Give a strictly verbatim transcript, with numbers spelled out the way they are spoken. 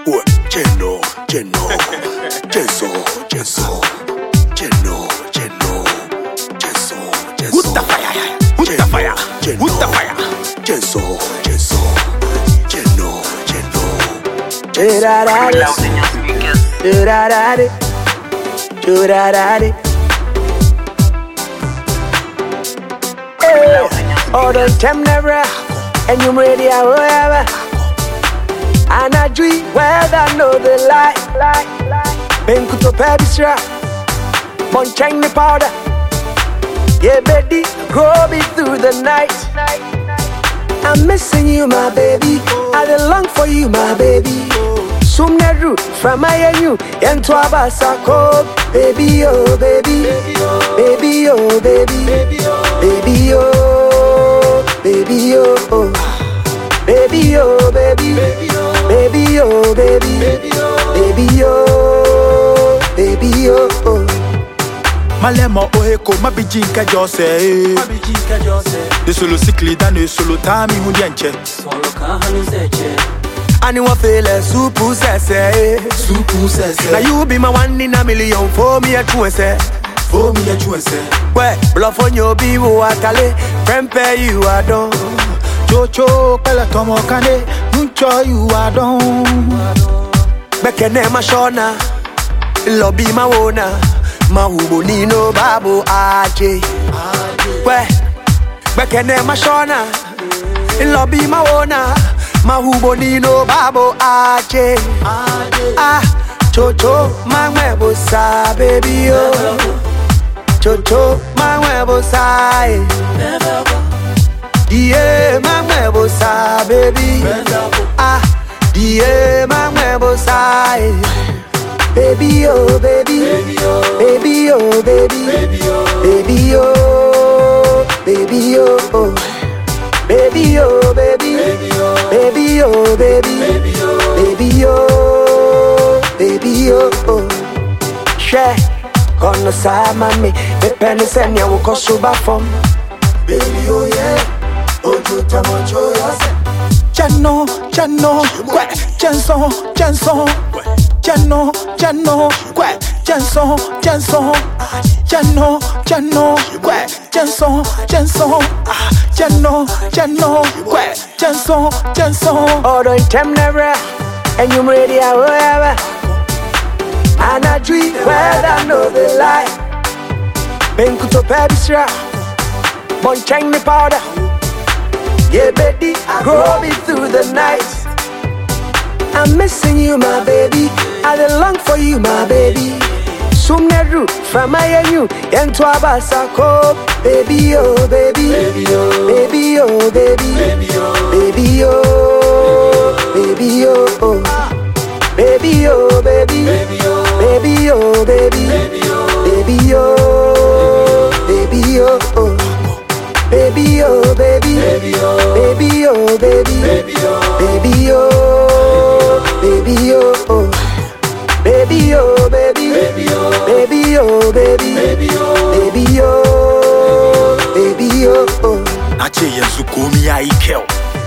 Geno, Geno, Gesso, Gesso, Geno, Geno, Gesso, Gesso. Who's the fire? Who's the fire? Who's the fire? Gesso, Gesso, Geno, Geno. Jurarari, jurarari, jurarari. All the time never, and you ready however. And I dream where I know the light. Benkuto pebisra, Monchang the powder. Yeah, baby, grow me through the night. I'm missing you, my baby. I long for you, my baby. Sumneru from my you and to Abasako. Baby, oh, baby, baby, oh, baby, baby, oh, baby, oh, baby, oh, baby, baby, oh, baby, baby, oh, baby, oh. Malemo oheko mabijinka jose mabijinka jose de solo sikli dane solo tami hundianche solo ka hanu seche ani wa fele supu sese supu sese na you be my one in a million for me a true say for me a true say we bluff on your be wo atale prempe you are done chocho pela tomo kane nuncho you are done bekene mashona lobby mawona Mahubo nino babu aje we bekene mashona lobby mawona Mahubo nino babu aje ah chocho mangwebo sa baby oh chocho mangwebo sa yeah mangwebo sa baby ah yeah mangwebo sa baby oh baby baby oh baby baby oh baby oh baby oh baby baby oh baby baby oh baby oh share kono sa mami me pen send ya wo kosuba from baby oh yeah ojo tamojo yase Chano chano kwe chanson chanson Chano, chano, kwe, chanson, chanson. Chano, chano, kwe, chanson, chanson. Chano, chano, kwe, chanson, chanson. All the time never, and you ready however. And I dream where I know the light. Benkuto pebisra, Monchang the powder. Yeah, baby, grow me through the night. I'm missing you, my baby. I long for you, my baby. Sumneru from my you and to Abasako. Baby, oh, baby, baby, oh, baby, oh, baby, baby, oh, baby, oh, baby, oh, baby, oh, baby, baby, oh, baby, oh, baby, baby, oh, baby, oh, baby, oh, baby, baby, oh, baby, oh, baby, baby, oh, baby, oh. Baby oh baby, baby oh baby oh baby, baby oh baby oh baby oh. Ache yensu komi ya ikel.